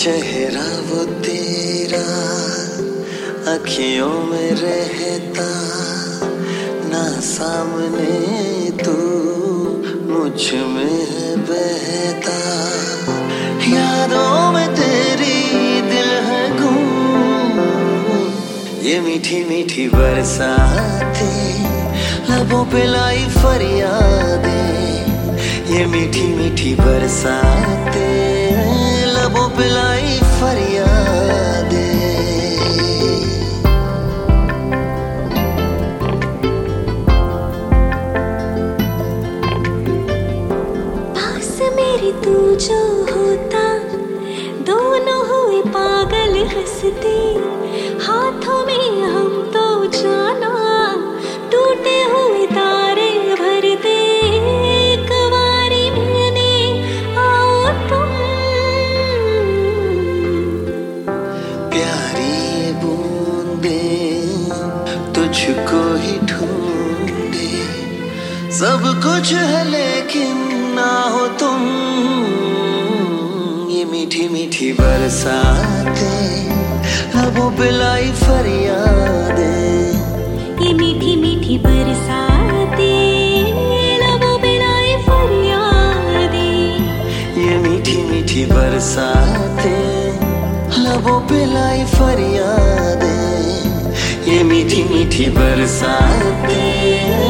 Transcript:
चेहरा वो तेरा अखियों में रहता, ना सामने तू मुझ में है बहता। यादों में तेरी दिल है गुम, ये मीठी मीठी बरसातें लबों पे लाई फरियादें। ये मीठी मीठी बरसातें लबों पे लाई फरियादें। पास मेरे तू जो होता, दोनों हुए पागल हंसते। हाथों में हम तो जाना टूटे हुए तारे भरते। कवारी मैंने आओ तुम, प्यारी बूंदे तुझको ही ढूंढे। सब कुछ है लेकिन ना हो तुम। ये मीठी मीठी बरसातें लबों पे लाई फरियादें। ये मीठी मीठी बरसातें लबों पे लाई फरियादें। ये मीठी मीठी बरसातें लबों पे लाई फरियादें। ये मीठी मीठी बरसातें